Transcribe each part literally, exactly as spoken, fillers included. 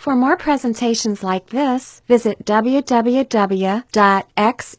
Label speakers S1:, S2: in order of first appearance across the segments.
S1: For more presentations like this, visit w w w dot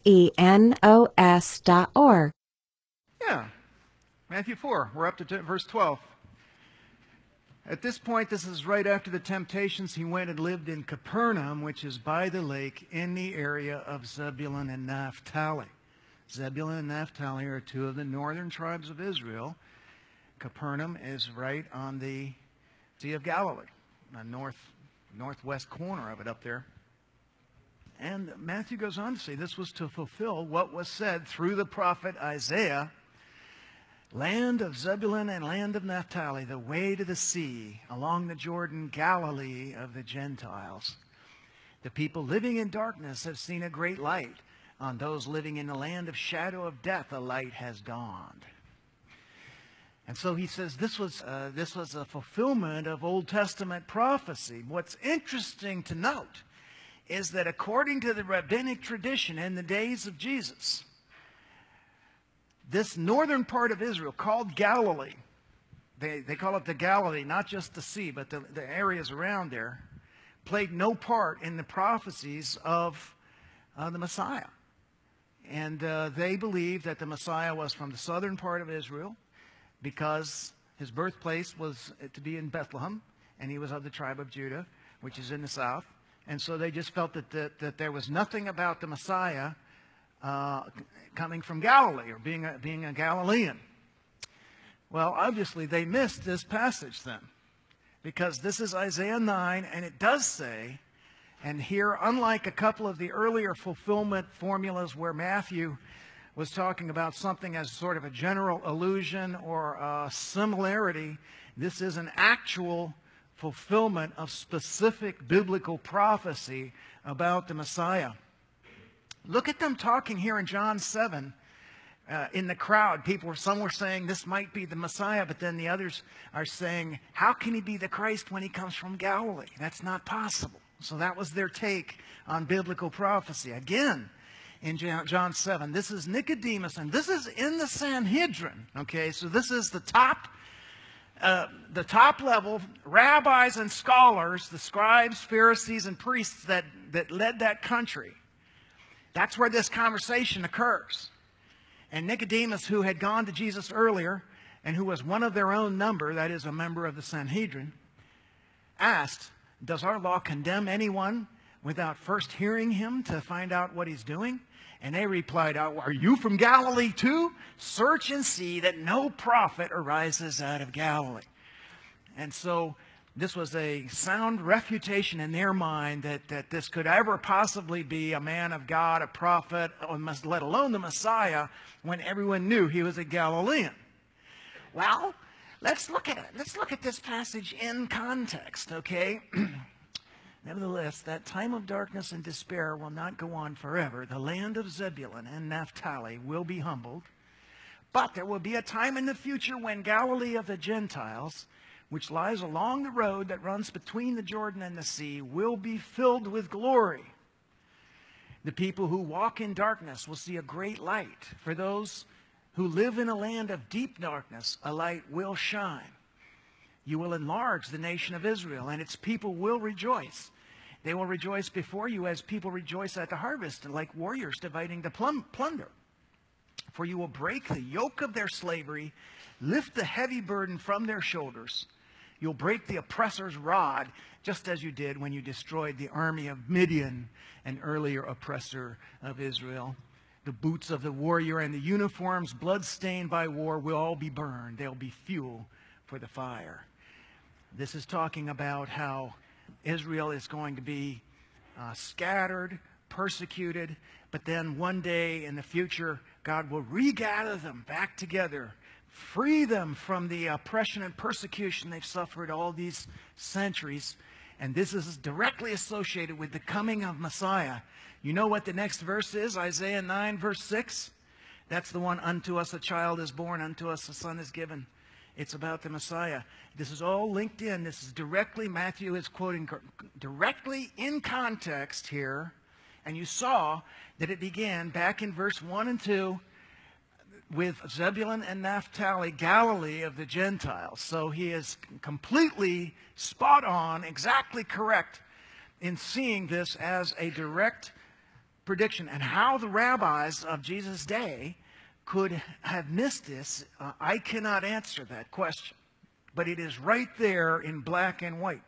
S1: xenos dot org.
S2: Yeah, Matthew four, we're up to t- verse twelve. At this point, this is right after the temptations. He went and lived in Capernaum, which is by the lake in the area of Zebulun and Naphtali. Zebulun and Naphtali are two of the northern tribes of Israel. Capernaum is right on the Sea of Galilee, the north, northwest corner of it up there. And Matthew goes on to say this was to fulfill what was said through the prophet Isaiah. Land of Zebulun and land of Naphtali, the way to the sea, along the Jordan, Galilee of the Gentiles. The people living in darkness have seen a great light. On those living in the land of shadow of death, a light has dawned. And so he says this was, uh, this was a fulfillment of Old Testament prophecy. What's interesting to note is that according to the rabbinic tradition in the days of Jesus, this northern part of Israel, called Galilee, they, they call it the Galilee, not just the sea, but the, the areas around there, played no part in the prophecies of uh, the Messiah. And uh, they believed that the Messiah was from the southern part of Israel because his birthplace was to be in Bethlehem, and he was of the tribe of Judah, which is in the south. And so they just felt that, that, that there was nothing about the Messiah Uh, coming from Galilee or being a, being a Galilean. Well, obviously they missed this passage then, because this is Isaiah nine, and it does say, and here, unlike a couple of the earlier fulfillment formulas where Matthew was talking about something as sort of a general allusion or a similarity, this is an actual fulfillment of specific biblical prophecy about the Messiah. Look at them talking here in John seven uh, in the crowd. People were, some were saying this might be the Messiah, but then the others are saying, how can he be the Christ when he comes from Galilee? That's not possible. So that was their take on biblical prophecy. Again, in John seven, this is Nicodemus, and this is in the Sanhedrin. Okay, so this is the top, uh, the top level rabbis and scholars, the scribes, Pharisees, and priests that, that led that country. That's where this conversation occurs. And Nicodemus, who had gone to Jesus earlier and who was one of their own number, that is, a member of the Sanhedrin, asked, does our law condemn anyone without first hearing him to find out what he's doing? And they replied, are you from Galilee too? Search and see that no prophet arises out of Galilee. And so this was a sound refutation in their mind that, that this could ever possibly be a man of God, a prophet, let alone the Messiah, when everyone knew he was a Galilean. Well, let's look at it. Let's look at this passage in context, okay? Nevertheless, that time of darkness and despair will not go on forever. The land of Zebulun and Naphtali will be humbled, but there will be a time in the future when Galilee of the Gentiles, which lies along the road that runs between the Jordan and the sea, will be filled with glory. The people who walk in darkness will see a great light. For those who live in a land of deep darkness, a light will shine. You will enlarge the nation of Israel, and its people will rejoice. They will rejoice before you as people rejoice at the harvest, and like warriors dividing the plum- plunder. For you will break the yoke of their slavery, lift the heavy burden from their shoulders. You'll break the oppressor's rod, just as you did when you destroyed the army of Midian, an earlier oppressor of Israel. The boots of the warrior and the uniforms, blood-stained by war, will all be burned. They'll be fuel for the fire. This is talking about how Israel is going to be uh, scattered, persecuted, but then one day in the future, God will regather them back together, free them from the oppression and persecution they've suffered all these centuries. And this is directly associated with the coming of Messiah. You know what the next verse is? Isaiah nine, verse six. That's the one, unto us a child is born, unto us a son is given. It's about the Messiah. This is all linked in. This is directly, Matthew is quoting directly in context here. And you saw that it began back in verse one and two with Zebulun and Naphtali, Galilee of the Gentiles. So he is completely spot on, exactly correct in seeing this as a direct prediction, and how the rabbis of Jesus' day could have missed this, uh, I cannot answer that question. But it is right there in black and white.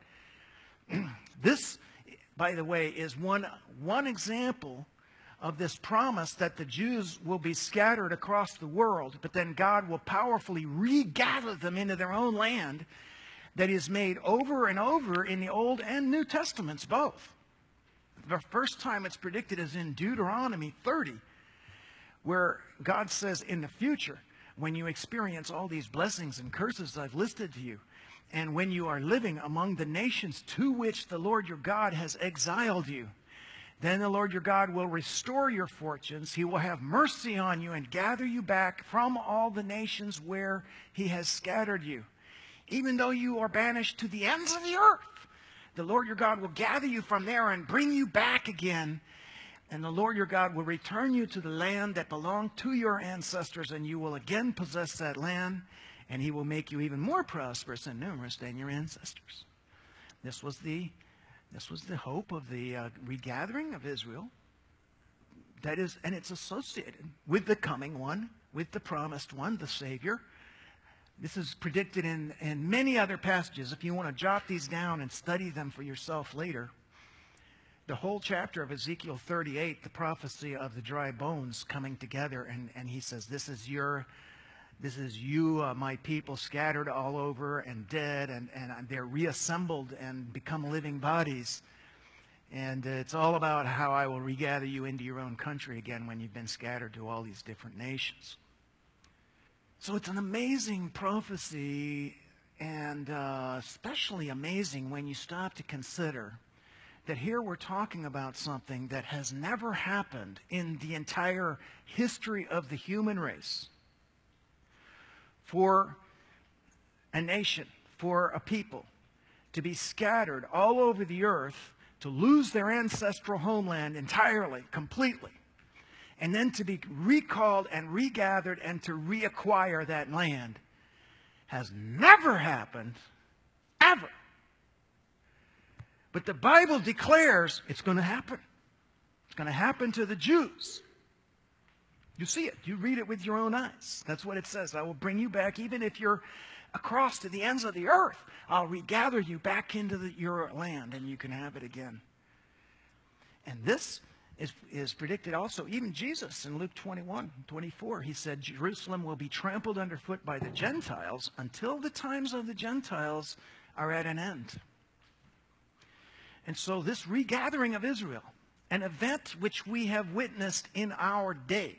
S2: This, by the way, is one, one example of this promise that the Jews will be scattered across the world, but then God will powerfully regather them into their own land, that is made over and over in the Old and New Testaments both. The first time it's predicted is in Deuteronomy thirty, where God says in the future, when you experience all these blessings and curses I've listed to you, and when you are living among the nations to which the Lord your God has exiled you, then the Lord your God will restore your fortunes. He will have mercy on you and gather you back from all the nations where he has scattered you. Even though you are banished to the ends of the earth, the Lord your God will gather you from there and bring you back again. And the Lord your God will return you to the land that belonged to your ancestors, and you will again possess that land, and he will make you even more prosperous and numerous than your ancestors. This was the, this was the hope of the uh, regathering of Israel. That is, and it's associated with the coming one, with the promised one, the Savior. This is predicted in, in many other passages. If you want to jot these down and study them for yourself later, the whole chapter of Ezekiel thirty-eight, the prophecy of the dry bones coming together, and, and he says, this is your, this is you, uh, my people, scattered all over and dead, and, and they're reassembled and become living bodies. And uh, it's all about how I will regather you into your own country again when you've been scattered to all these different nations. So it's an amazing prophecy, and uh, especially amazing when you stop to consider that here we're talking about something that has never happened in the entire history of the human race. For a nation, for a people, to be scattered all over the earth, to lose their ancestral homeland entirely, completely, and then to be recalled and regathered and to reacquire that land, has never happened, ever. But the Bible declares it's going to happen. It's going to happen to the Jews. You see it. You read it with your own eyes. That's what it says. I will bring you back, even if you're across to the ends of the earth. I'll regather you back into the, your land, and you can have it again. And this is, is predicted also. Even Jesus in Luke twenty-one, twenty-four, he said, Jerusalem will be trampled underfoot by the Gentiles until the times of the Gentiles are at an end. And so this regathering of Israel, an event which we have witnessed in our day,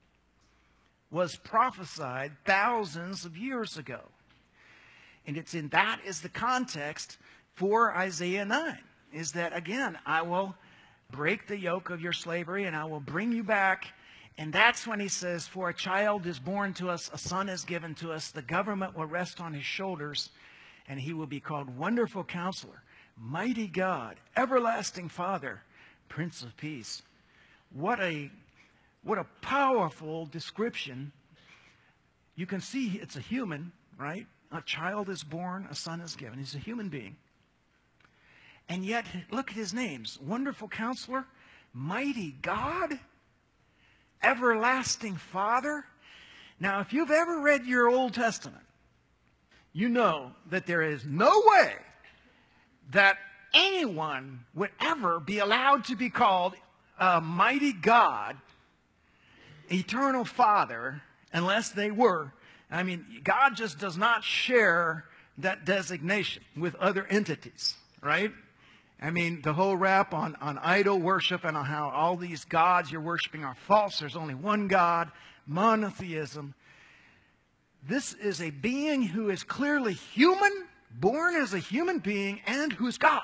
S2: was prophesied thousands of years ago. And it's in that is the context for Isaiah nine, is that, again, I will break the yoke of your slavery and I will bring you back. And that's when he says, for a child is born to us, a son is given to us, the government will rest on his shoulders, and he will be called Wonderful Counselor, Mighty God, Everlasting Father, Prince of Peace. What a, what a powerful description. You can see it's a human, right? A child is born, a son is given. He's a human being. And yet, look at his names. Wonderful Counselor, Mighty God, Everlasting Father. Now, if you've ever read your Old Testament, you know that there is no way that anyone would ever be allowed to be called a mighty God, eternal Father, unless they were. I mean, God just does not share that designation with other entities, right? I mean, the whole rap on, on idol worship and on how all these gods you're worshiping are false. There's only one God, monotheism. This is a being who is clearly human, born as a human being, and who's God.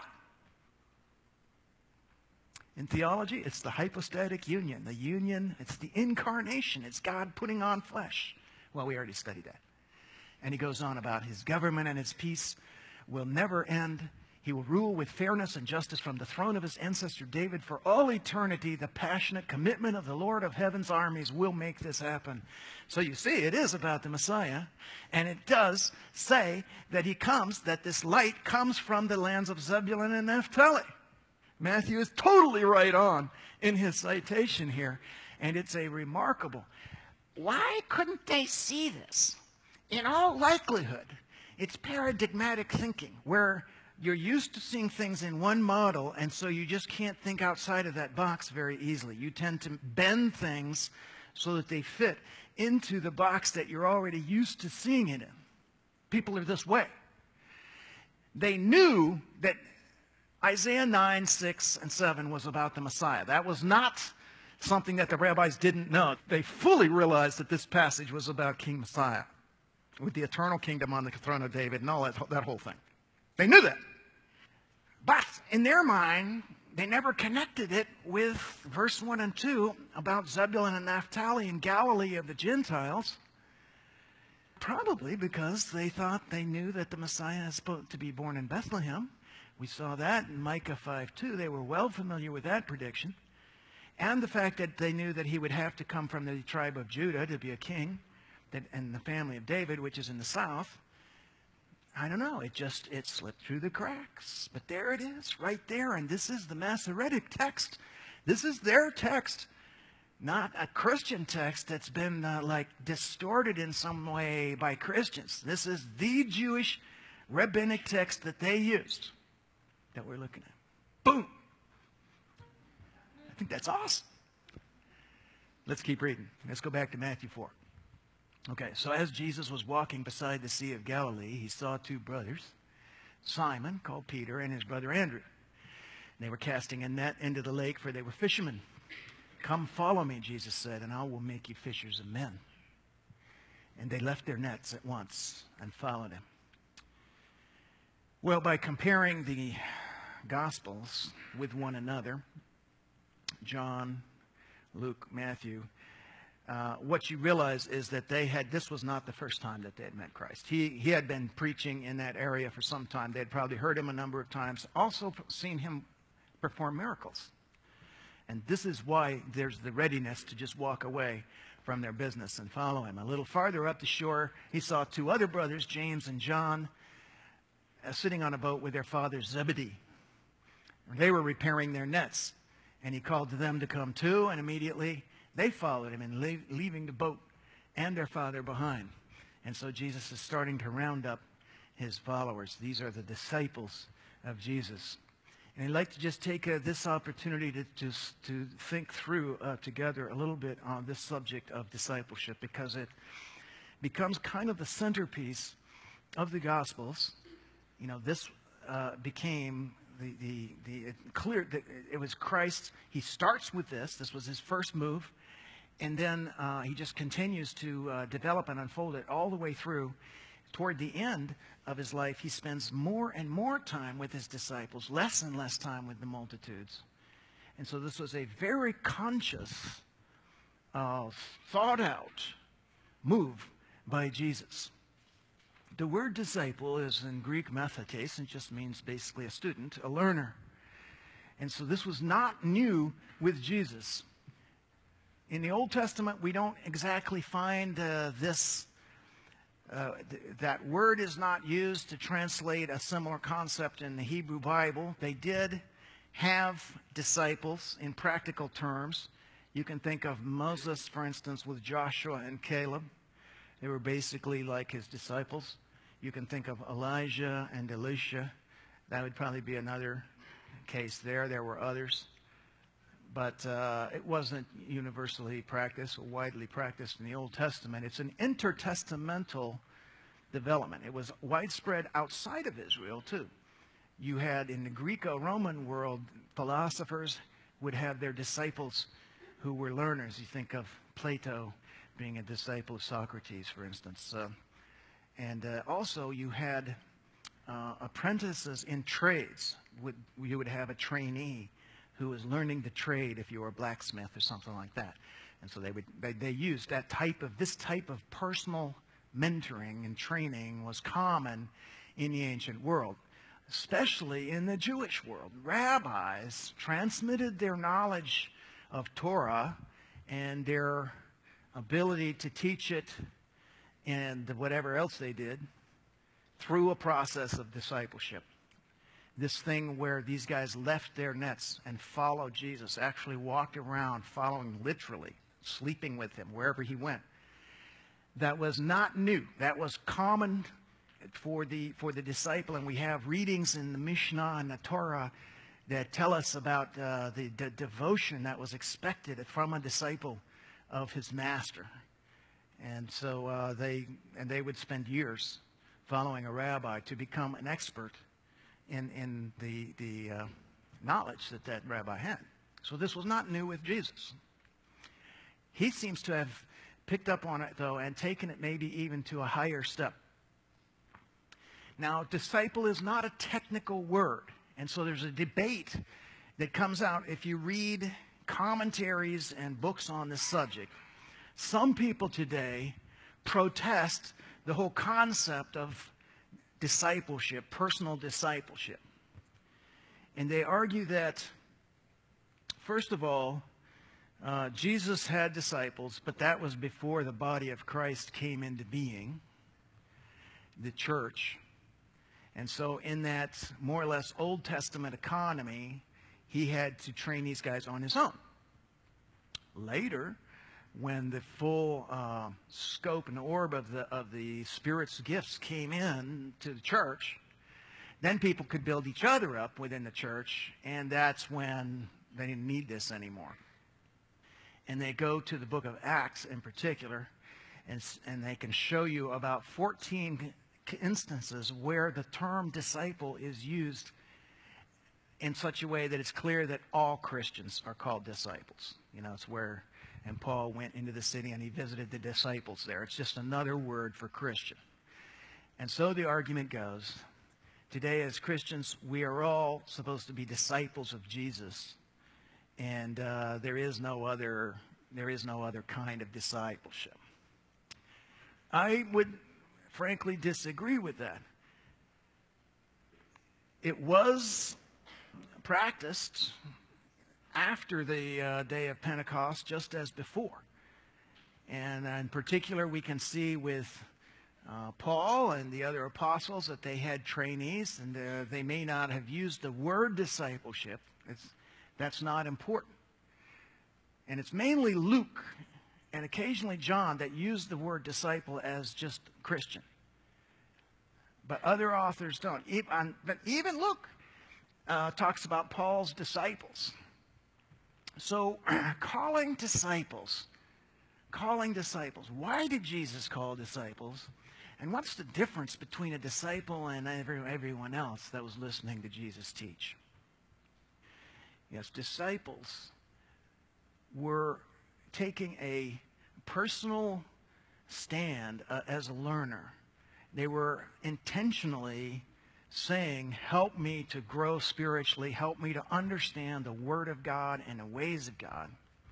S2: In theology, it's the hypostatic union. The union, it's the incarnation. It's God putting on flesh. Well, we already studied that. And he goes on about his government and his peace will never end. He will rule with fairness and justice from the throne of his ancestor David for all eternity. The passionate commitment of the Lord of heaven's armies will make this happen. So you see, it is about the Messiah. And it does say that he comes, that this light comes from the lands of Zebulun and Naphtali. Matthew is totally right on in his citation here, and it's a remarkable. Why couldn't they see this? In all likelihood, it's paradigmatic thinking, where you're used to seeing things in one model, and so you just can't think outside of that box very easily. You tend to bend things so that they fit into the box that you're already used to seeing it in. People are this way. They knew that Isaiah nine, six, and seven was about the Messiah. That was not something that the rabbis didn't know. They fully realized that this passage was about King Messiah, with the eternal kingdom on the throne of David and all that, that whole thing. They knew that. But in their mind, they never connected it with verse one and two about Zebulun and Naphtali and Galilee of the Gentiles, probably because they thought they knew that the Messiah is supposed to be born in Bethlehem. We saw that in Micah five two. They were well familiar with that prediction. And the fact that they knew that he would have to come from the tribe of Judah to be a king, that, and the family of David, which is in the south. I don't know, it just, it slipped through the cracks. But there it is, right there. And this is the Masoretic text. This is their text, not a Christian text that's been uh, like distorted in some way by Christians. This is the Jewish rabbinic text that they used that we're looking at. Boom! I think that's awesome. Let's keep reading. Let's go back to Matthew four. Okay, so as Jesus was walking beside the Sea of Galilee, he saw two brothers, Simon, called Peter, and his brother Andrew. They were casting a net into the lake, for they were fishermen. Come, follow me, Jesus said, and I will make you fishers of men. And they left their nets at once and followed him. Well, by comparing the Gospels with one another, John, Luke, Matthew, Uh, what you realize is that they had, this was not the first time that they had met Christ. He, he had been preaching in that area for some time. They had probably heard him a number of times, also seen him perform miracles. And this is why there's the readiness to just walk away from their business and follow him. A little farther up the shore, he saw two other brothers, James and John, uh, sitting on a boat with their father Zebedee. They were repairing their nets. And he called to them to come too, and immediately they followed him, and leave, leaving the boat and their father behind. And so Jesus is starting to round up his followers. These are the disciples of Jesus. And I'd like to just take uh, this opportunity to, to, to think through uh, together a little bit on this subject of discipleship, because it becomes kind of the centerpiece of the Gospels. You know, this uh, became the, the, the it clear that it was Christ. He starts with this. This was his first move. And then uh, he just continues to uh, develop and unfold it all the way through. Toward the end of his life, he spends more and more time with his disciples, less and less time with the multitudes. And so this was a very conscious, uh, thought-out move by Jesus. The word disciple is in Greek mathetes, and just means basically a student, a learner. And so this was not new with Jesus. In the Old Testament, we don't exactly find uh, this, uh, th that word is not used to translate a similar concept in the Hebrew Bible. They did have disciples in practical terms. You can think of Moses, for instance, with Joshua and Caleb. They were basically like his disciples. You can think of Elijah and Elisha. That would probably be another case there. There were others. But uh, it wasn't universally practiced or widely practiced in the Old Testament. It's an intertestamental development. It was widespread outside of Israel, too. You had, in the Greco-Roman world, philosophers would have their disciples who were learners. You think of Plato being a disciple of Socrates, for instance. Uh, and uh, also you had uh, apprentices in trades. Would, you would have a trainee who was learning the trade if you were a blacksmith or something like that. And so they would they, they used that type of, this type of personal mentoring and training was common in the ancient world, especially in the Jewish world. Rabbis transmitted their knowledge of Torah and their ability to teach it and whatever else they did through a process of discipleship. this thing where these guys left their nets and followed Jesus, actually walked around following literally, sleeping with him wherever he went. That was not new. That was common for the for the disciple, and we have readings in the Mishnah and the Torah that tell us about uh, the, the devotion that was expected from a disciple of his master. And so uh, they and they would spend years following a rabbi to become an expert in in the the uh, knowledge that that rabbi had. So this was not new with Jesus. He seems to have picked up on it, though, and taken it maybe even to a higher step. Now, disciple is not a technical word, and so there's a debate that comes out if you read commentaries and books on this subject. Some people today protest the whole concept of discipleship, personal discipleship. And they argue that, first of all, uh, Jesus had disciples, but that was before the body of Christ came into being, the church. And so in that more or less Old Testament economy, he had to train these guys on his own. Later, when the full uh, scope and orb of the of the Spirit's gifts came in to the church, then people could build each other up within the church, and that's when they didn't need this anymore. And they go to the book of Acts in particular, and, and they can show you about fourteen instances where the term disciple is used in such a way that it's clear that all Christians are called disciples. You know, it's where, and Paul went into the city and he visited the disciples there. It's just another word for Christian. And so the argument goes, today as Christians, we are all supposed to be disciples of Jesus. And uh, there is no other, there is no other kind of discipleship. I would frankly disagree with that. It was practiced after the uh, day of Pentecost, just as before. And in particular, we can see with uh, Paul and the other apostles that they had trainees, and uh, they may not have used the word discipleship. It's, that's not important. And it's mainly Luke and occasionally John that use the word disciple as just Christian. But other authors don't. Even, but even Luke uh, talks about Paul's disciples. So calling disciples, calling disciples. Why did Jesus call disciples? And what's the difference between a disciple and every, everyone else that was listening to Jesus teach? Yes, disciples were taking a personal stand uh, as a learner. They were intentionally saying, help me to grow spiritually, help me to understand the Word of God and the ways of God,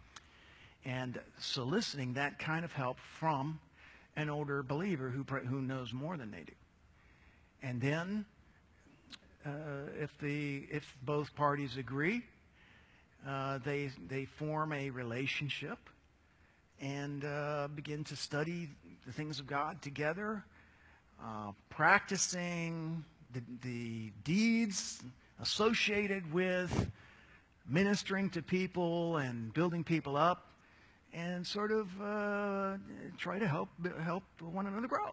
S2: and soliciting that kind of help from an older believer who, who knows more than they do. And then, uh, if, the, if both parties agree, uh, they, they form a relationship and uh, begin to study the things of God together, uh, practicing the, the deeds associated with ministering to people and building people up, and sort of uh, try to help help one another grow.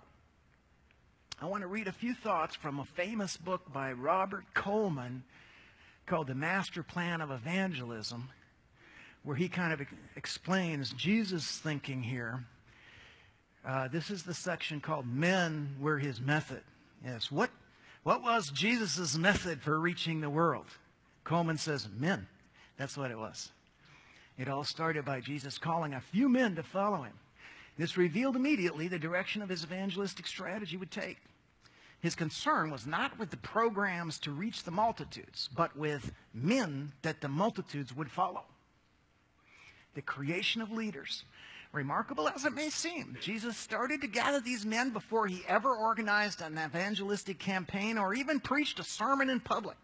S2: I want to read a few thoughts from a famous book by Robert Coleman called The Master Plan of Evangelism, where he kind of explains Jesus' thinking here. Uh, this is the section called Men Were His Method. Yes, what, what was Jesus' method for reaching the world? Coleman says, men. That's what it was. It all started by Jesus calling a few men to follow him. This revealed immediately the direction of his evangelistic strategy would take. His concern was not with the programs to reach the multitudes, but with men that the multitudes would follow. The creation of leaders. Remarkable as it may seem, Jesus started to gather these men before he ever organized an evangelistic campaign or even preached a sermon in public.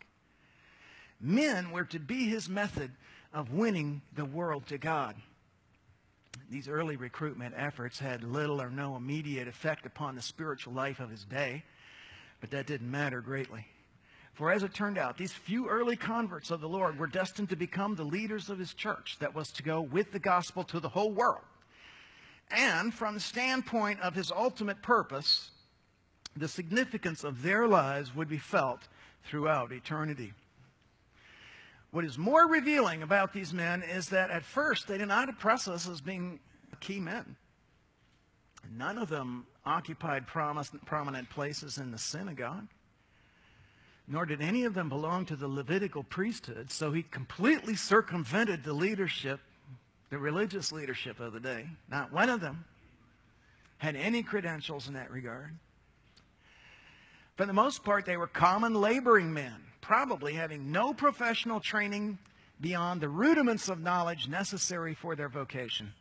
S2: Men were to be his method of winning the world to God. These early recruitment efforts had little or no immediate effect upon the spiritual life of his day, but that didn't matter greatly. For as it turned out, these few early converts of the Lord were destined to become the leaders of his church that was to go with the gospel to the whole world. And from the standpoint of his ultimate purpose, the significance of their lives would be felt throughout eternity. What is more revealing about these men is that at first they did not impress us as being key men. None of them occupied prominent places in the synagogue, nor did any of them belong to the Levitical priesthood, so he completely circumvented the leadership, the religious leadership of the day. Not one of them had any credentials in that regard. For the most part, they were common laboring men, probably having no professional training beyond the rudiments of knowledge necessary for their vocation.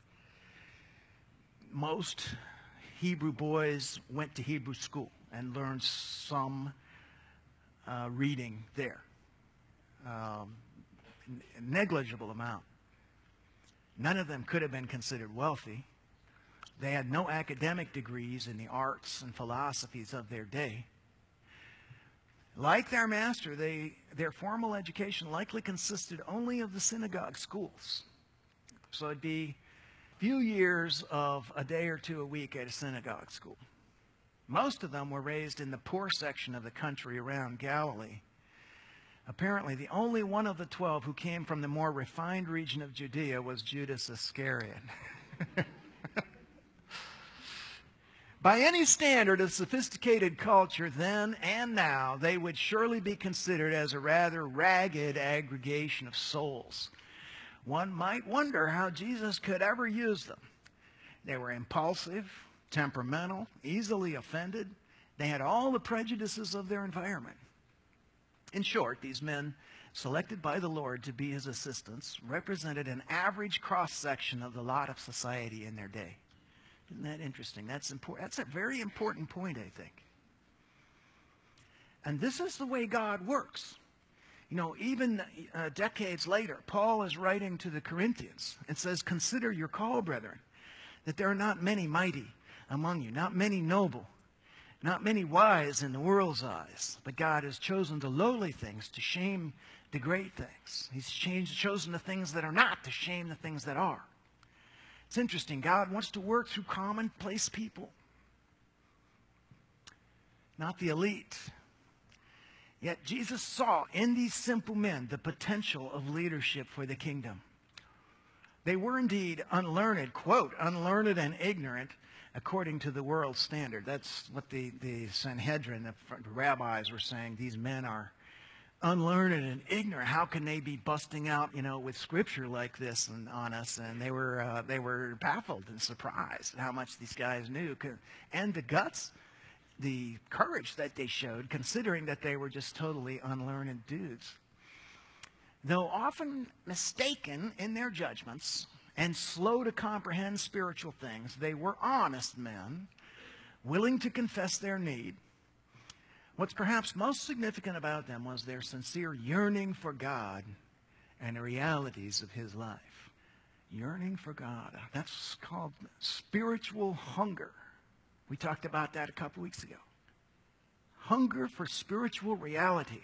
S2: Most Hebrew boys went to Hebrew school and learned some uh, reading there. Um, a negligible amount. None of them could have been considered wealthy. They had no academic degrees in the arts and philosophies of their day. Like their master, they, their formal education likely consisted only of the synagogue schools. So it'd be a few years of a day or two a week at a synagogue school. Most of them were raised in the poor section of the country around Galilee. Apparently, the only one of the twelve who came from the more refined region of Judea was Judas Iscariot. By any standard of sophisticated culture then and now, they would surely be considered as a rather ragged aggregation of souls. One might wonder how Jesus could ever use them. They were impulsive, temperamental, easily offended. They had all the prejudices of their environment. In short, these men, selected by the Lord to be his assistants, represented an average cross-section of the lot of society in their day. Isn't that interesting? That's important. That's a very important point, I think. And this is the way God works. You know, even uh, decades later, Paul is writing to the Corinthians and says, "Consider your call, brethren, that there are not many mighty among you, not many noble, not many wise in the world's eyes, but God has chosen the lowly things to shame the great things. He's changed, chosen the things that are not to shame the things that are." It's interesting. God wants to work through commonplace people, not the elite. Yet Jesus saw in these simple men the potential of leadership for the kingdom. They were indeed unlearned, quote, unlearned and ignorant according to the world's standard. That's what the, the Sanhedrin, the rabbis were saying. These men are unlearned and ignorant. How can they be busting out, you know, with scripture like this and, on us? And they were uh, they were baffled and surprised at how much these guys knew, and the guts, the courage that they showed, considering that they were just totally unlearned dudes. Though often mistaken in their judgments and slow to comprehend spiritual things, they were honest men, willing to confess their need. What's perhaps most significant about them was their sincere yearning for God and the realities of his life. Yearning for God. That's called spiritual hunger. We talked about that a couple weeks ago. Hunger for spiritual reality.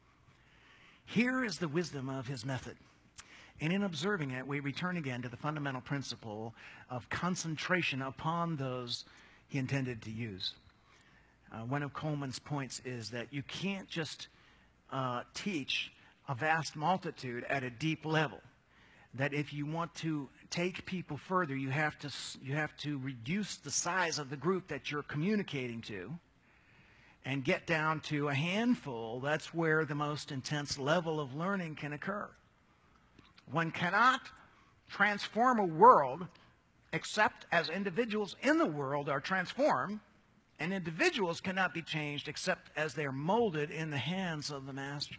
S2: Here is the wisdom of his method. And in observing it, we return again to the fundamental principle of concentration upon those he intended to use. Uh, one of Coleman's points is that you can't just uh, teach a vast multitude at a deep level. That if you want to take people further, you have to you have to reduce the size of the group that you're communicating to and get down to a handful. That's where the most intense level of learning can occur. One cannot transform a world except as individuals in the world are transformed. And individuals cannot be changed except as they are molded in the hands of the master.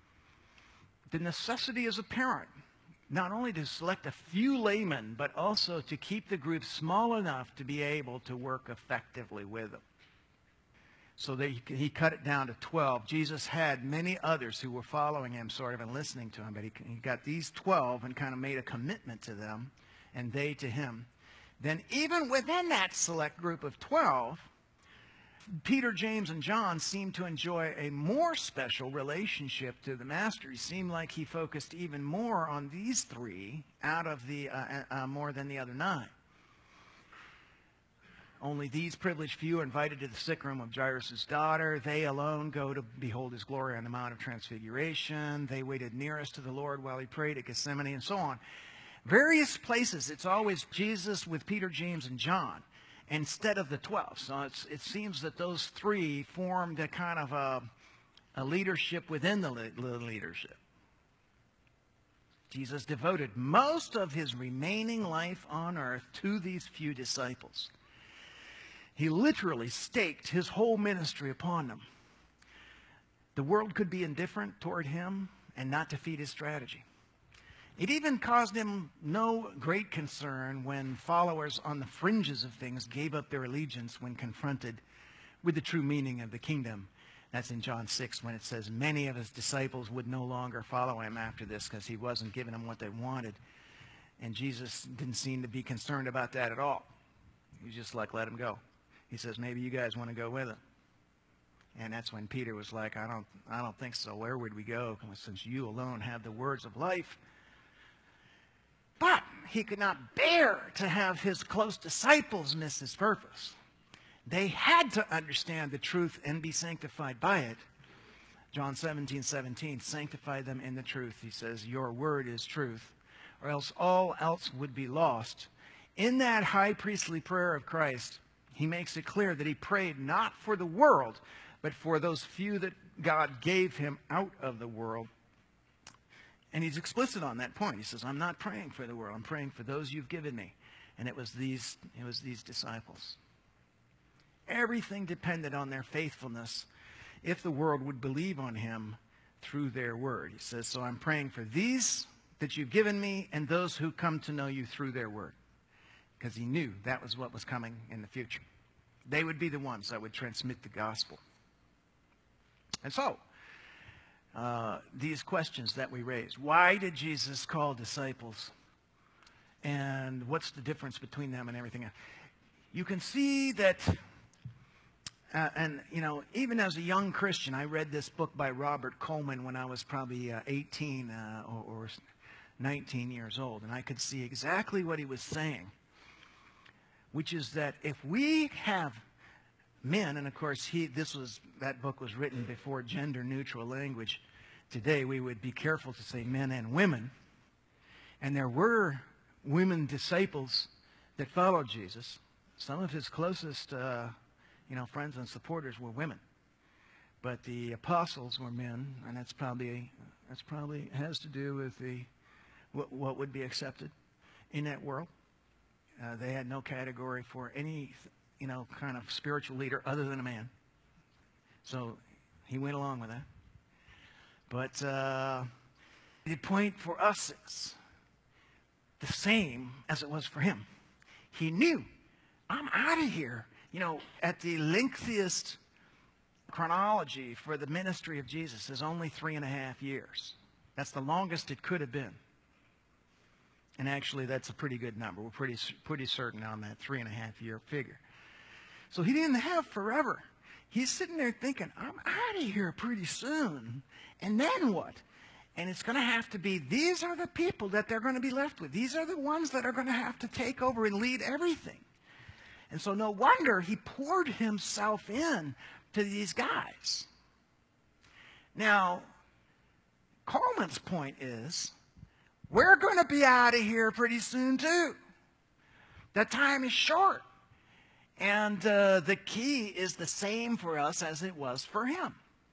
S2: The necessity is apparent, not only to select a few laymen, but also to keep the group small enough to be able to work effectively with them. So that he, he cut it down to twelve. Jesus had many others who were following him sort of and listening to him, but he, he got these twelve and kind of made a commitment to them, and they to him. Then even within that select group of twelve, Peter, James, and John seemed to enjoy a more special relationship to the Master. It seemed like he focused even more on these three out of the uh, uh, more than the other nine. Only these privileged few are invited to the sick room of Jairus' daughter. They alone go to behold his glory on the Mount of Transfiguration. They waited nearest to the Lord while he prayed at Gethsemane, and so on. Various places, it's always Jesus with Peter, James, and John instead of the twelve. So it's, it seems that those three formed a kind of a, a leadership within the leadership. Jesus devoted most of his remaining life on earth to these few disciples. He literally staked his whole ministry upon them. The world could be indifferent toward him and not defeat his strategy. It even caused him no great concern when followers on the fringes of things gave up their allegiance when confronted with the true meaning of the kingdom. That's in John six when it says many of his disciples would no longer follow him after this because he wasn't giving them what they wanted. And Jesus didn't seem to be concerned about that at all. He was just like, let him go. He says, maybe you guys want to go with him. And that's when Peter was like, I don't, I don't think so. Where would we go? Since you alone have the words of life. But he could not bear to have his close disciples miss his purpose. They had to understand the truth and be sanctified by it. John seventeen, seventeen, sanctify them in the truth. He says, your word is truth, or else all else would be lost. In that high priestly prayer of Christ, he makes it clear that he prayed not for the world, but for those few that God gave him out of the world. And he's explicit on that point. He says, I'm not praying for the world. I'm praying for those you've given me. And it was these, it was these disciples. Everything depended on their faithfulness if the world would believe on him through their word. He says, so I'm praying for these that you've given me and those who come to know you through their word. Because he knew that was what was coming in the future. They would be the ones that would transmit the gospel. And so, uh, these questions that we raised. Why did Jesus call disciples? And what's the difference between them and everything else? You can see that, uh, and you know, even as a young Christian, I read this book by Robert Coleman when I was probably uh, eighteen uh, or, or nineteen years old. And I could see exactly what he was saying. Which is that if we have men, and of course he, this was, that book was written before gender-neutral language. Today we would be careful to say men and women. And there were women disciples that followed Jesus. Some of his closest, uh, you know, friends and supporters were women. But the apostles were men, and that's probably, that's probably has to do with the, what, what would be accepted in that world. Uh, they had no category for any, you know, kind of spiritual leader other than a man. So he went along with that. But uh, the point for us is the same as it was for him. He knew, I'm out of here. You know, at the lengthiest chronology for the ministry of Jesus is only three and a half years. That's the longest it could have been. And actually, that's a pretty good number. We're pretty pretty certain on that three and a half year figure. So he didn't have forever. He's sitting there thinking, I'm out of here pretty soon. And then what? And it's going to have to be, these are the people that they're going to be left with. These are the ones that are going to have to take over and lead everything. And so no wonder he poured himself in to these guys. Now, Coleman's point is, we're going to be out of here pretty soon too. The time is short. And uh, the key is the same for us as it was for him.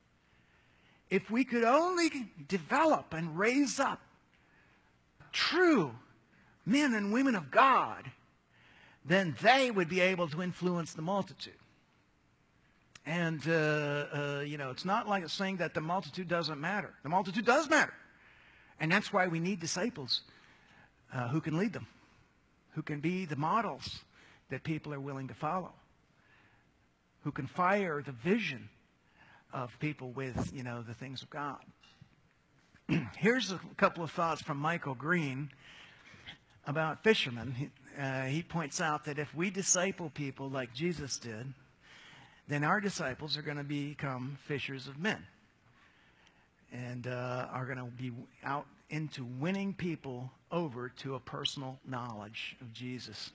S2: If we could only develop and raise up true men and women of God, then they would be able to influence the multitude. And, uh, uh, you know, it's not like it's saying that the multitude doesn't matter. The multitude does matter. And that's why we need disciples uh, who can lead them, who can be the models that people are willing to follow, who can fire the vision of people with, you know, the things of God. Here's a couple of thoughts from Michael Green about fishermen. He, uh, he points out that if we disciple people like Jesus did, then our disciples are going to become fishers of men, and uh, are going to be out into winning people over to a personal knowledge of Jesus.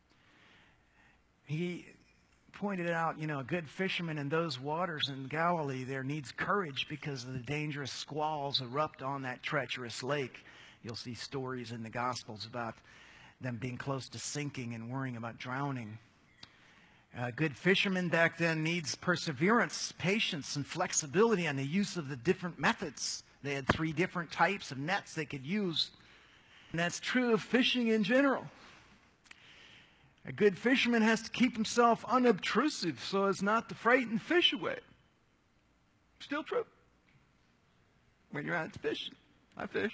S2: He pointed out, you know, a good fisherman in those waters in Galilee there needs courage because of the dangerous squalls erupt on that treacherous lake. You'll see stories in the Gospels about them being close to sinking and worrying about drowning. A good fisherman back then needs perseverance, patience, and flexibility on the use of the different methods. They had three different types of nets they could use. And that's true of fishing in general. A good fisherman has to keep himself unobtrusive so as not to frighten fish away. Still true. When you're out fishing. I fish.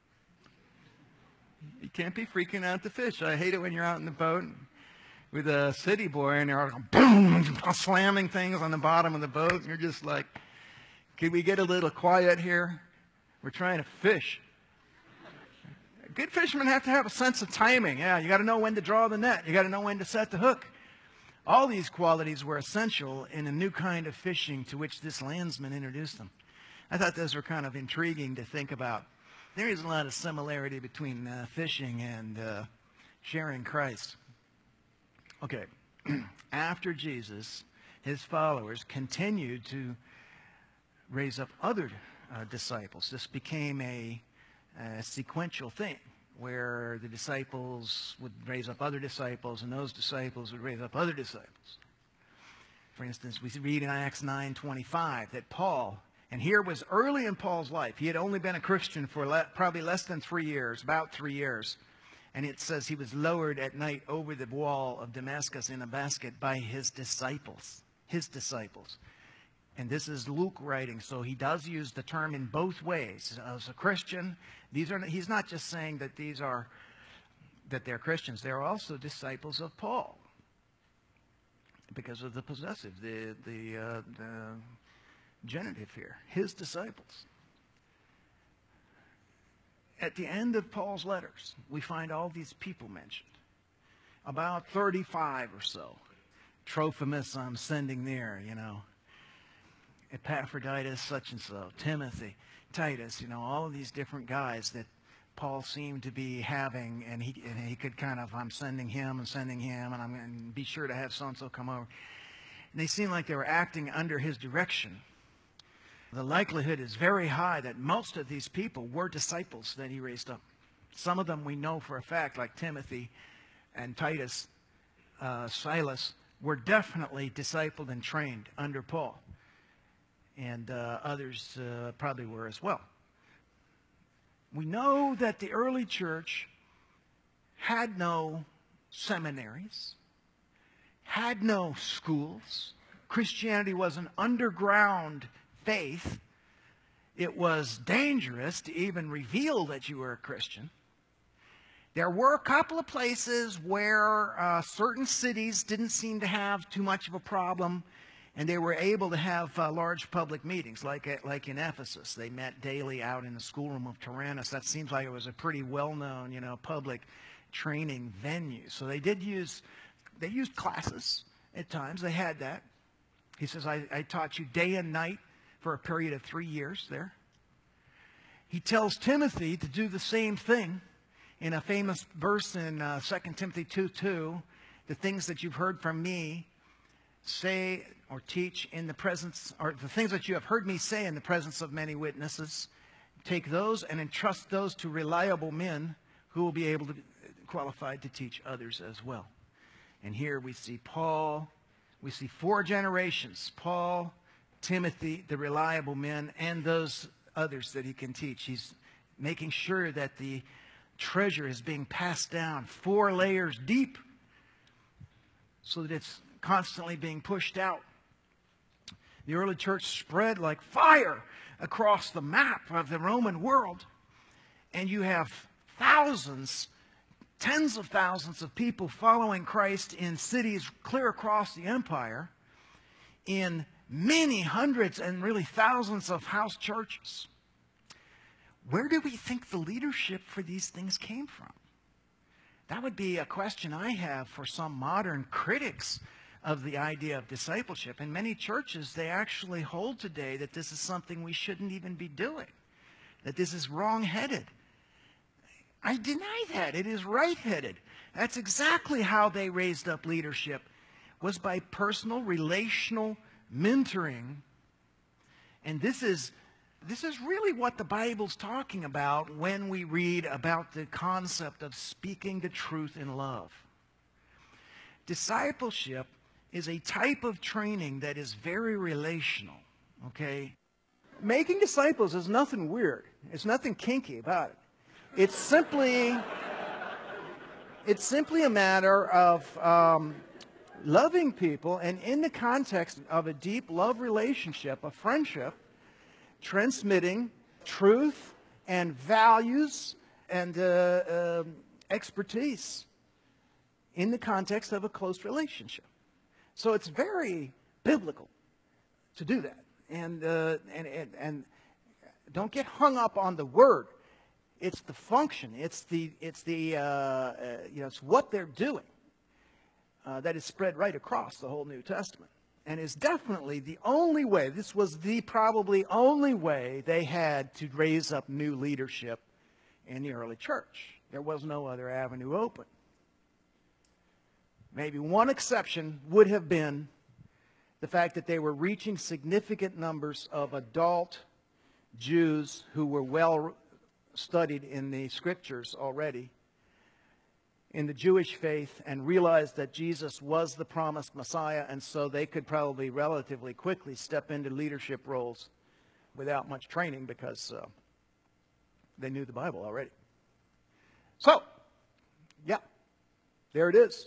S2: You can't be freaking out to fish. I hate it when you're out in the boat with a city boy and they're all boom, slamming things on the bottom of the boat. And you're just like, can we get a little quiet here? We're trying to fish. Good fishermen have to have a sense of timing. Yeah, you got to know when to draw the net. You got to know when to set the hook. All these qualities were essential in a new kind of fishing to which this landsman introduced them. I thought those were kind of intriguing to think about. There is a lot of similarity between uh, fishing and uh, sharing Christ. Okay, after Jesus, his followers continued to raise up other uh, disciples. This became a a sequential thing where the disciples would raise up other disciples and those disciples would raise up other disciples. For instance, we read in Acts nine twenty-five that Paul, and here was early in Paul's life, he had only been a Christian for le- probably less than three years, about three years, and it says he was lowered at night over the wall of Damascus in a basket by his disciples, his disciples. And this is Luke writing, so he does use the term in both ways. As a Christian, these are he's not just saying that these are that they're Christians. They're also disciples of Paul because of the possessive, the the, uh, the genitive here. His disciples. At the end of Paul's letters, we find all these people mentioned, about thirty-five or so. Trophimus, I'm sending there, you know. Epaphroditus, such and so, Timothy, Titus, you know, all of these different guys that Paul seemed to be having, and he and he could kind of, I'm sending him and sending him, and I'm going to be sure to have so-and-so come over. And they seemed like they were acting under his direction. The likelihood is very high that most of these people were disciples that he raised up. Some of them we know for a fact, like Timothy and Titus, uh, Silas, were definitely discipled and trained under Paul. And uh, others uh, probably were as well. We know that the early church had no seminaries, had no schools. Christianity was an underground faith. It was dangerous to even reveal that you were a Christian. There were a couple of places where uh, certain cities didn't seem to have too much of a problem, and they were able to have uh, large public meetings, like at, like in Ephesus. They met daily out in the schoolroom of Tyrannus. That seems like it was a pretty well-known, you know, public training venue. So they did use, they used classes at times. They had that. He says, I, I taught you day and night for a period of three years there. He tells Timothy to do the same thing in a famous verse in uh, Second Timothy two two. The things that you've heard from me, say or teach in the presence, or the things that you have heard me say in the presence of many witnesses, take those and entrust those to reliable men who will be able to be qualified to teach others as well. And here we see Paul, we see four generations, Paul, Timothy, the reliable men, and those others that he can teach. He's making sure that the treasure is being passed down four layers deep so that it's constantly being pushed out. The early church spread like fire across the map of the Roman world. And you have thousands, tens of thousands of people following Christ in cities clear across the empire, in many hundreds and really thousands of house churches. Where do we think the leadership for these things came from? That would be a question I have for some modern critics of the idea of discipleship. And many churches, they actually hold today that this is something we shouldn't even be doing, that this is wrong-headed. I deny that. It is right-headed. That's exactly how they raised up leadership, was by personal, relational mentoring. And this is, this is really what the Bible's talking about when we read about the concept of speaking the truth in love. Discipleship is a type of training that is very relational, okay? Making disciples is nothing weird. There's nothing kinky about it. It's simply, it's simply a matter of um, loving people, and in the context of a deep love relationship, a friendship, transmitting truth and values and uh, uh, expertise in the context of a close relationship. So it's very biblical to do that. And, uh, and, and, and don't get hung up on the word. It's the function. It's the, it's the, uh, uh, you know, it's what they're doing uh, that is spread right across the whole New Testament. And is definitely the only way, this was the probably only way they had to raise up new leadership in the early church. There was no other avenue open. Maybe one exception would have been the fact that they were reaching significant numbers of adult Jews who were well studied in the scriptures already, in the Jewish faith, and realized that Jesus was the promised Messiah, and so they could probably relatively quickly step into leadership roles without much training because uh, they knew the Bible already. So, yeah, there it is.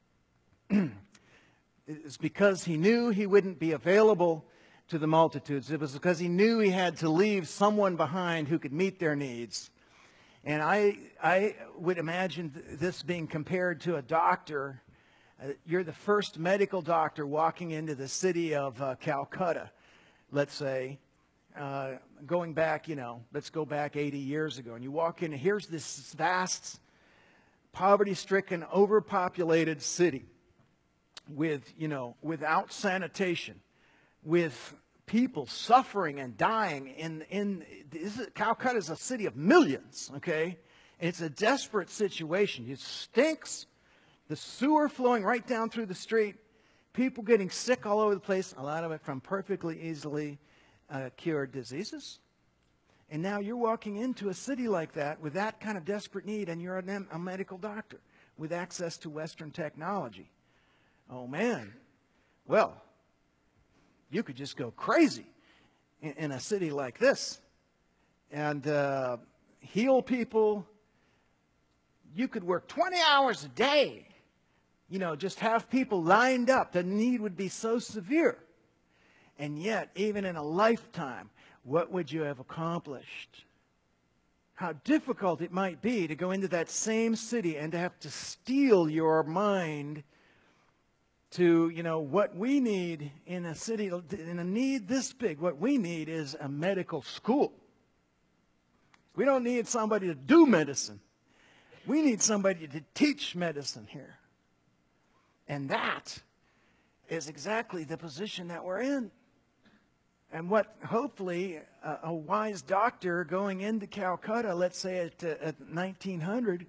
S2: It's because he knew he wouldn't be available to the multitudes. It was because he knew he had to leave someone behind who could meet their needs. And I, I would imagine this being compared to a doctor. Uh, you're the first medical doctor walking into the city of uh, Calcutta, let's say, uh, going back, you know, let's go back eighty years ago. And you walk in, and here's this vast, poverty-stricken, overpopulated city with, you know, without sanitation, with people suffering and dying in, in this is, Calcutta is a city of millions, okay? It's a desperate situation. It stinks. The sewer flowing right down through the street. People getting sick all over the place. A lot of it from perfectly easily uh, cured diseases. And now you're walking into a city like that with that kind of desperate need, and you're a, a medical doctor with access to Western technology. Oh, man. Well, you could just go crazy in, in a city like this and uh, heal people. You could work twenty hours a day, you know, just have people lined up. The need would be so severe. And yet, even in a lifetime, what would you have accomplished? How difficult it might be to go into that same city and to have to steel your mind to, you know, what we need in a city, in a need this big, what we need is a medical school. We don't need somebody to do medicine. We need somebody to teach medicine here. And that is exactly the position that we're in. And what hopefully a, a wise doctor going into Calcutta, let's say at, uh, at nineteen hundred,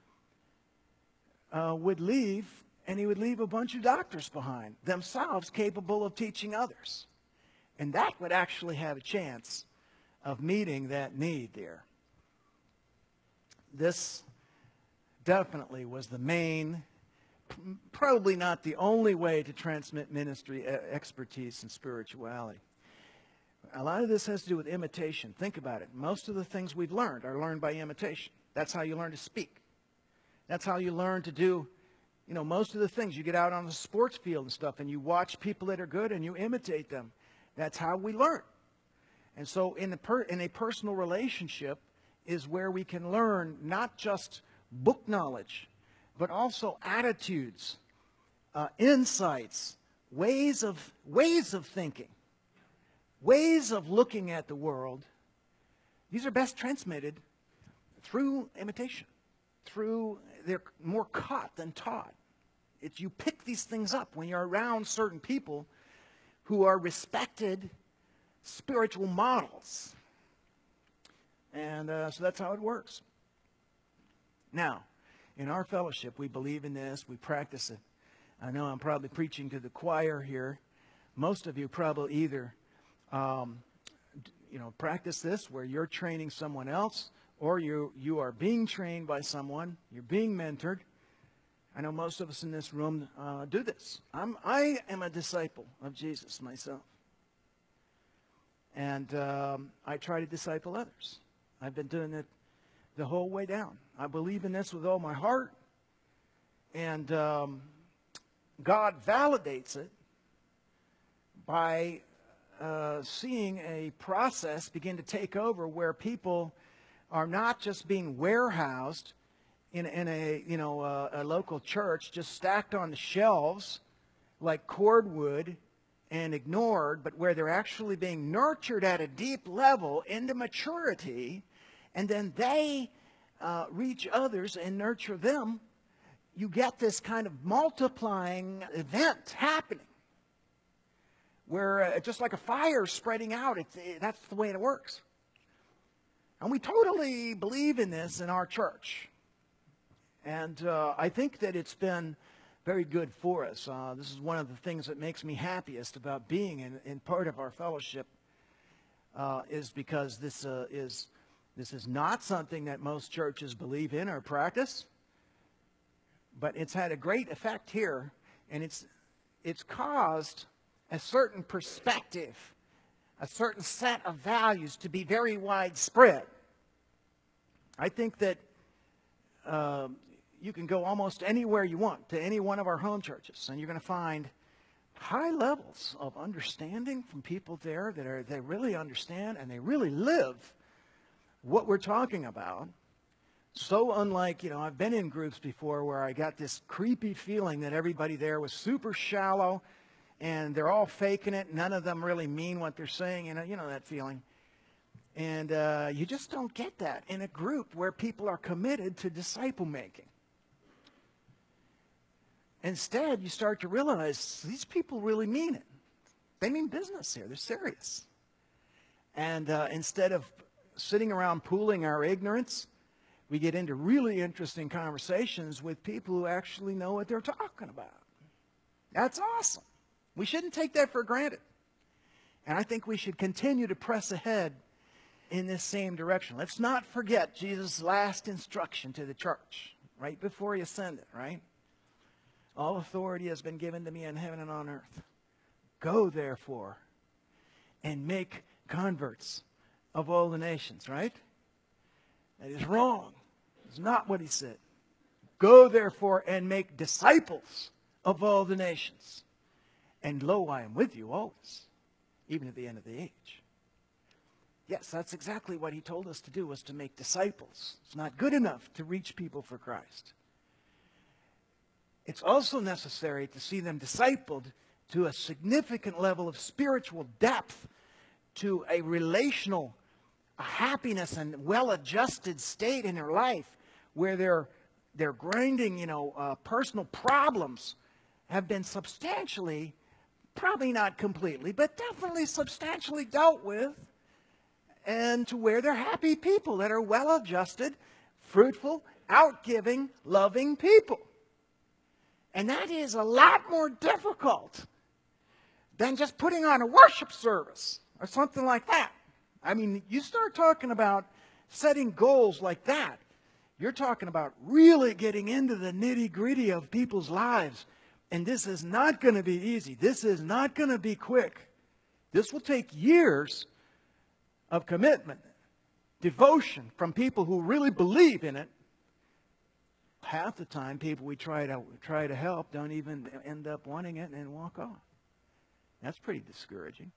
S2: uh, would leave. And he would leave a bunch of doctors behind, themselves capable of teaching others. And that would actually have a chance of meeting that need there. This definitely was the main, probably not the only way to transmit ministry expertise and spirituality. A lot of this has to do with imitation. Think about it. Most of the things we've learned are learned by imitation. That's how you learn to speak. That's how you learn to do, you know, most of the things. You get out on the sports field and stuff, and you watch people that are good, and you imitate them. That's how we learn. And so in a, per, in a personal relationship is where we can learn not just book knowledge, but also attitudes, uh, insights, ways of, ways of thinking, ways of looking at the world. These are best transmitted through imitation, through, they're more caught than taught. It's you pick these things up when you're around certain people who are respected spiritual models. And uh, so that's how it works. Now, in our fellowship, we believe in this. We practice it. I know I'm probably preaching to the choir here. Most of you probably either, um, you know, practice this where you're training someone else, or you you are being trained by someone. You're being mentored. I know most of us in this room uh, do this. I'm I am a disciple of Jesus myself, and um, I try to disciple others. I've been doing it the whole way down. I believe in this with all my heart, and um, God validates it by uh, seeing a process begin to take over where people are not just being warehoused in, in a you know uh, a local church, just stacked on the shelves like cordwood and ignored, but where they're actually being nurtured at a deep level into maturity, and then they uh, reach others and nurture them. You get this kind of multiplying event happening where uh, just like a fire spreading out, it's, it, that's the way it works. And we totally believe in this in our church. And uh, I think that it's been very good for us. Uh, this is one of the things that makes me happiest about being in, in part of our fellowship, uh, is because this uh, is this is not something that most churches believe in or practice, but it's had a great effect here, and it's it's caused a certain perspective, a certain set of values to be very widespread. I think that uh, you can go almost anywhere you want to any one of our home churches, and you're going to find high levels of understanding from people there that are they really understand and they really live what we're talking about. So unlike, you know, I've been in groups before where I got this creepy feeling that everybody there was super shallow and they're all faking it. None of them really mean what they're saying. You know, you know that feeling. And uh, you just don't get that in a group where people are committed to disciple making. Instead, you start to realize these people really mean it. They mean business here. They're serious. And uh, instead of sitting around pooling our ignorance, we get into really interesting conversations with people who actually know what they're talking about. That's awesome. We shouldn't take that for granted. And I think we should continue to press ahead in this same direction. Let's not forget Jesus' last instruction to the church, right before he ascended, right? All authority has been given to me in heaven and on earth. Go, therefore, and make converts of all the nations, right? That is wrong. It's not what he said. Go, therefore, and make disciples of all the nations. And lo, I am with you always, even at the end of the age. Yes, that's exactly what he told us to do, was to make disciples. It's not good enough to reach people for Christ. It's also necessary to see them discipled to a significant level of spiritual depth, to a relational a happiness and well-adjusted state in their life where their, their grinding, you know, uh, personal problems have been substantially, probably not completely, but definitely substantially dealt with, and to where they're happy people that are well-adjusted, fruitful, outgiving, loving people. And that is a lot more difficult than just putting on a worship service or something like that. I mean, you start talking about setting goals like that, you're talking about really getting into the nitty-gritty of people's lives. And this is not going to be easy. This is not going to be quick. This will take years of commitment, devotion from people who really believe in it. Half the time, people we try to try to help don't even end up wanting it and walk off. That's pretty discouraging.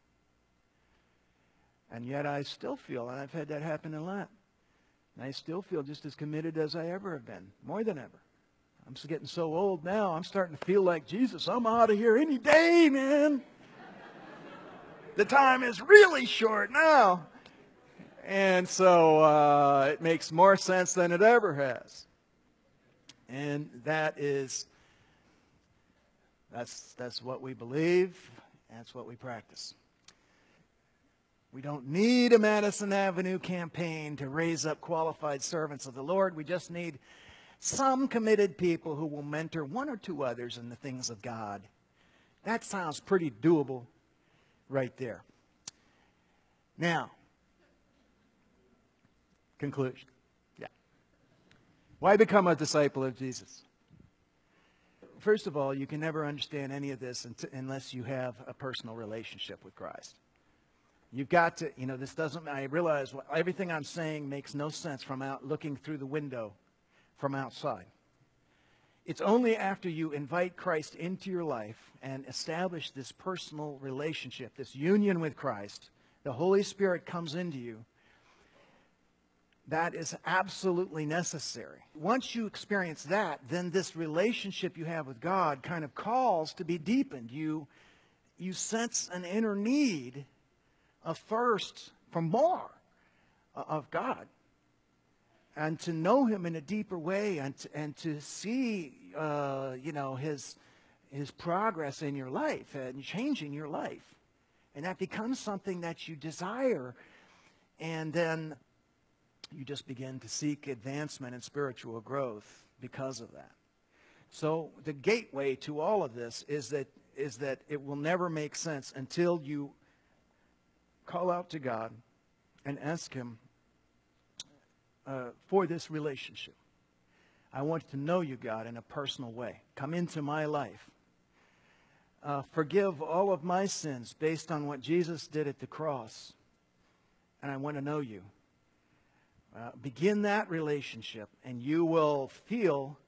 S2: And yet I still feel, and I've had that happen a lot, and I still feel just as committed as I ever have been, more than ever. I'm just getting so old now, I'm starting to feel like, Jesus, I'm out of here any day, man. The time is really short now. And so uh, it makes more sense than it ever has. And that is That's, that's what we believe. That's what we practice. We don't need a Madison Avenue campaign to raise up qualified servants of the Lord. We just need some committed people who will mentor one or two others in the things of God. That sounds pretty doable right there. Now, conclusion. Yeah. Why become a disciple of Jesus? First of all, you can never understand any of this unless you have a personal relationship with Christ. You've got to, you know, this doesn't, I realize everything I'm saying makes no sense from out looking through the window from outside. It's only after you invite Christ into your life and establish this personal relationship, this union with Christ, the Holy Spirit comes into you. That is absolutely necessary. Once you experience that, then this relationship you have with God kind of calls to be deepened. You, you sense an inner need, a thirst for more of God, and to know Him in a deeper way, and to, and to see, uh, you know, His His progress in your life and changing your life, and that becomes something that you desire, and then you just begin to seek advancement and spiritual growth because of that. So the gateway to all of this is that is that it will never make sense until you call out to God and ask Him uh, for this relationship. I want to know you, God, in a personal way. Come into my life. Uh, forgive all of my sins based on what Jesus did at the cross. And I want to know you. Uh, begin that relationship, and you will feel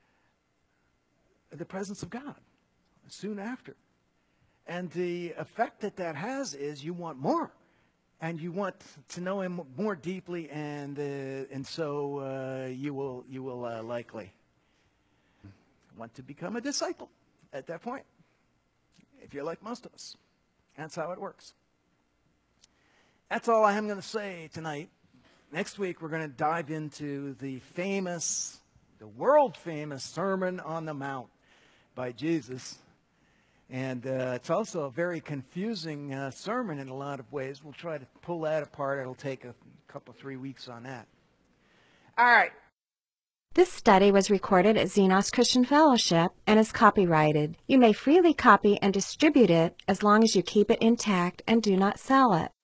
S2: the presence of God soon after. And the effect that that has is you want more, and you want to know Him more deeply, and uh, and so uh, you will you will uh, likely want to become a disciple at that point, if you're like most of us. That's how it works. That's all I am going to say tonight. Next week we're going to dive into the famous, the world-famous Sermon on the Mount by Jesus. And uh, it's also a very confusing uh, sermon in a lot of ways. We'll try to pull that apart. It'll take a couple, three weeks on that. All right.
S1: This study was recorded at Xenos Christian Fellowship and is copyrighted. You may freely copy and distribute it as long as you keep it intact and do not sell it.